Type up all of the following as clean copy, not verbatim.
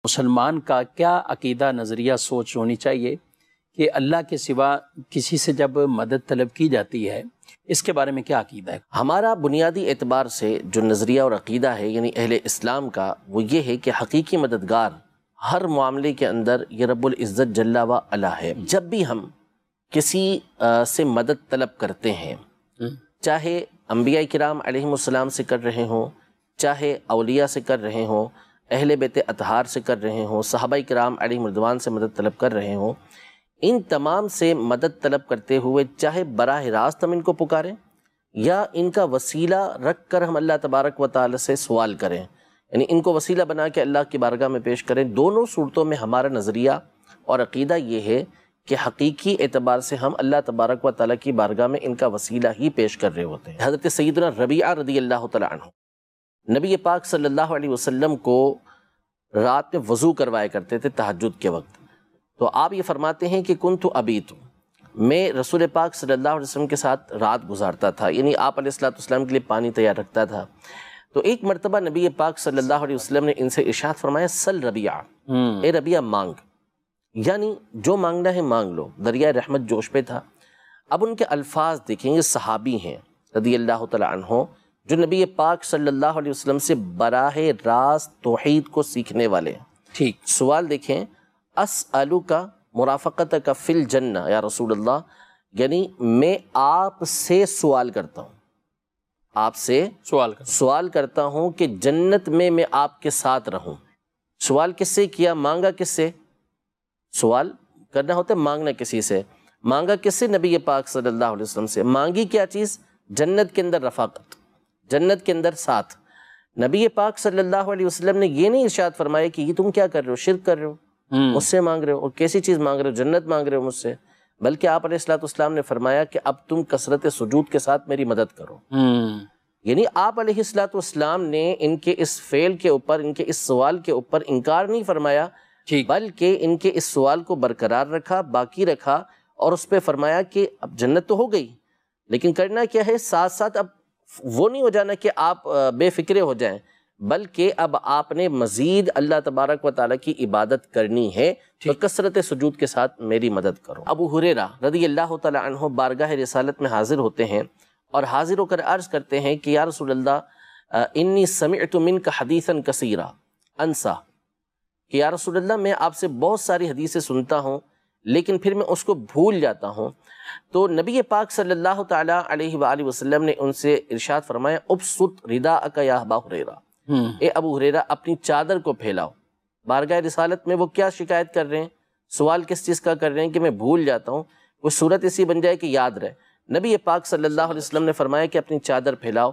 مسلمان کا کیا عقیدہ نظریہ سوچ ہونی چاہیے کہ اللہ کے سوا کسی سے جب مدد طلب کی جاتی ہے، اس کے بارے میں کیا عقیدہ ہے؟ ہمارا بنیادی اعتبار سے جو نظریہ اور عقیدہ ہے یعنی اہل اسلام کا، وہ یہ ہے کہ حقیقی مددگار ہر معاملے کے اندر یہ رب العزت جل و علا ہے۔ جب بھی ہم کسی سے مدد طلب کرتے ہیں، چاہے انبیاء کرام علیہم السلام سے کر رہے ہوں، چاہے اولیاء سے کر رہے ہوں، اہل بیت اطہار سے کر رہے ہوں، صحابہ کرام علیہم رضوان سے مدد طلب کر رہے ہوں، ان تمام سے مدد طلب کرتے ہوئے چاہے براہ راست ہم ان کو پکاریں یا ان کا وسیلہ رکھ کر ہم اللہ تبارک و تعالی سے سوال کریں، یعنی ان کو وسیلہ بنا کے اللہ کی بارگاہ میں پیش کریں، دونوں صورتوں میں ہمارا نظریہ اور عقیدہ یہ ہے کہ حقیقی اعتبار سے ہم اللہ تبارک و تعالیٰ کی بارگاہ میں ان کا وسیلہ ہی پیش کر رہے ہوتے ہیں۔ حضرت سیدنا ربیعہ رضی اللہ تعالیٰ عنہ نبی پاک صلی اللہ علیہ وسلم کو رات میں وضو کروایا کرتے تھے تہجد کے وقت، تو آپ یہ فرماتے ہیں کہ کنت ابیت، میں رسول پاک صلی اللہ علیہ وسلم کے ساتھ رات گزارتا تھا، یعنی آپ علیہ السلام کے لیے پانی تیار رکھتا تھا۔ تو ایک مرتبہ نبی پاک صلی اللہ علیہ وسلم نے ان سے ارشاد فرمایا سل ربیعہ، اے ربیعہ مانگ، یعنی جو مانگنا ہے مانگ لو، دریائے رحمت جوش پہ تھا۔ اب ان کے الفاظ دیکھیں گے، صحابی ہیں رضی اللہ تعالیٰ عنہ جو نبی پاک صلی اللہ علیہ وسلم سے براہ راست توحید کو سیکھنے والے ہیں۔ ٹھیک، سوال دیکھیں، اسألک مرافقتک فی الجنہ یا رسول اللہ، یعنی میں آپ سے سوال کرتا ہوں، آپ سے سوال کرتا ہوں کہ جنت میں آپ کے ساتھ رہوں۔ سوال کس سے کیا، مانگا کس سے؟ سوال کرنا ہوتا ہے مانگنا کسی سے، مانگا کس سے؟ نبی پاک صلی اللہ علیہ وسلم سے۔ مانگی کیا چیز؟ جنت کے اندر رفاقت، جنت کے اندر ساتھ۔ نبی پاک صلی اللہ علیہ وسلم نے یہ نہیں ارشاد فرمایا کہ یہ تم کیا کر رہے ہو، شرک کر رہے ہو، مجھ سے مانگ رہے ہو، اور کیسی چیز مانگ رہے ہو، جنت مانگ رہے ہو مجھ سے، بلکہ آپ علیہ السلام نے فرمایا کہ اب تم کثرت سجود کے ساتھ میری مدد کرو۔ یعنی آپ علیہ السلام نے ان کے اس فعل کے اوپر، ان کے اس سوال کے اوپر انکار نہیں فرمایا، بلکہ ان کے اس سوال کو برقرار رکھا، باقی رکھا، اور اس پہ فرمایا کہ اب جنت تو ہو گئی، لیکن کرنا کیا ہے، ساتھ ساتھ اب وہ نہیں ہو جانا کہ آپ بے فکرے ہو جائیں، بلکہ اب آپ نے مزید اللہ تبارک و تعالیٰ کی عبادت کرنی ہے، تو کثرت سجود کے ساتھ میری مدد کرو۔ ابو ہریرہ رضی اللہ تعالیٰ عنہ بارگاہ رسالت میں حاضر ہوتے ہیں اور حاضر ہو کر عرض کرتے ہیں کہ یا رسول اللہ انی سمعت منک حدیثا کثیرا انسا، کہ یا رسول اللہ میں آپ سے بہت ساری حدیثیں سنتا ہوں لیکن پھر میں اس کو بھول جاتا ہوں۔ تو نبی پاک صلی اللہ تعالیٰ علیہ وآلہ وسلم نے ان سے ارشاد فرمایا ابسط رداءک یا ابا ہریرہ، اے ابو ہریرہ اپنی چادر کو پھیلاؤ۔ بارگاہ رسالت میں وہ کیا شکایت کر رہے ہیں، سوال کس چیز کا کر رہے ہیں کہ میں بھول جاتا ہوں، وہ صورت اسی بن جائے کہ یاد رہے۔ نبی پاک صلی اللہ علیہ وسلم نے فرمایا کہ اپنی چادر پھیلاؤ۔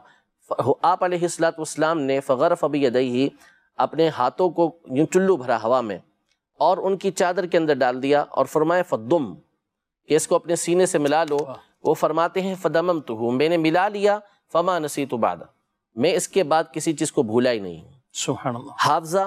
آپ علیہ السلام نے فغرف بیدیہ، اپنے ہاتھوں کو یوں چلو بھرا ہوا میں اور ان کی چادر کے اندر ڈال دیا اور فرمایا فضم، کہ اس کو اپنے سینے سے ملا لو۔ وہ فرماتے ہیں فضممتہ، میں نے ملا لیا، فما نسیت بعد، میں اس کے بعد کسی چیز کو بھولا ہی نہیں ہوں۔ سبحان اللہ۔ حافظہ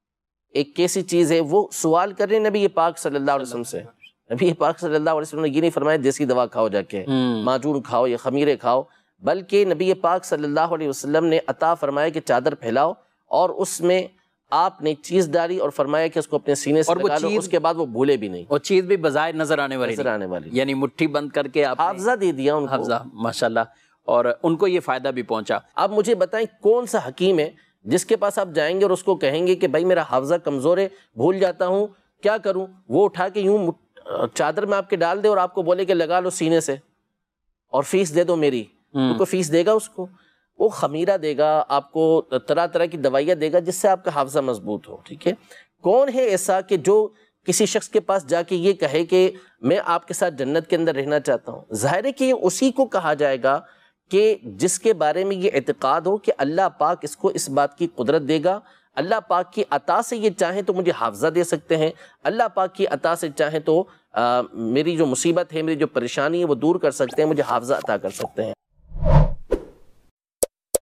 ایک کیسی چیز ہے، وہ سوال کر رہے ہیں نبی پاک صلی اللہ علیہ وسلم سے۔ نبی پاک صلی اللہ علیہ وسلم نے یہ نہیں فرمایا دیسی دوا کھاؤ جا کے، معجون کھاؤ یا خمیرے کھاؤ، بلکہ نبی پاک صلی اللہ علیہ وسلم نے عطا فرمایا کہ چادر پھیلاؤ، اور اس میں آپ نے ایک چیز ڈالی اور فرمایا کہ اس کو اپنے سینے سے لگا لو، اس کے بعد وہ بھولے بھی نہیں۔ اور چیز بھی بظاہر نظر آنے والی، یعنی مٹھی بند کر کے آپ حافظہ دے دیا ان کو، حافظہ، ماشاءاللہ، اور ان کو یہ فائدہ بھی پہنچا۔ اب مجھے بتائیں کون سا حکیم ہے جس کے پاس آپ جائیں گے اور اس کو کہیں گے کہ بھائی میرا حافظہ کمزور ہے، بھول جاتا ہوں، کیا کروں؟ وہ اٹھا کے یوں چادر میں آپ کے ڈال دے اور آپ کو بولے کہ لگا لو سینے سے اور فیس دے دو میری، تو کوئی فیس دے گا اس کو؟ وہ خمیرہ دے گا آپ کو، طرح طرح کی دوائیاں دے گا جس سے آپ کا حافظہ مضبوط ہو، ٹھیک ہے؟ کون ہے ایسا کہ جو کسی شخص کے پاس جا کے یہ کہے کہ میں آپ کے ساتھ جنت کے اندر رہنا چاہتا ہوں؟ ظاہر ہے کہ یہ اسی کو کہا جائے گا کہ جس کے بارے میں یہ اعتقاد ہو کہ اللہ پاک اس کو اس بات کی قدرت دے گا، اللہ پاک کی عطا سے یہ چاہیں تو مجھے حافظہ دے سکتے ہیں، اللہ پاک کی عطا سے چاہیں تو میری جو مصیبت ہے، میری جو پریشانی ہے وہ دور کر سکتے ہیں، مجھے حافظہ عطا کر سکتے ہیں۔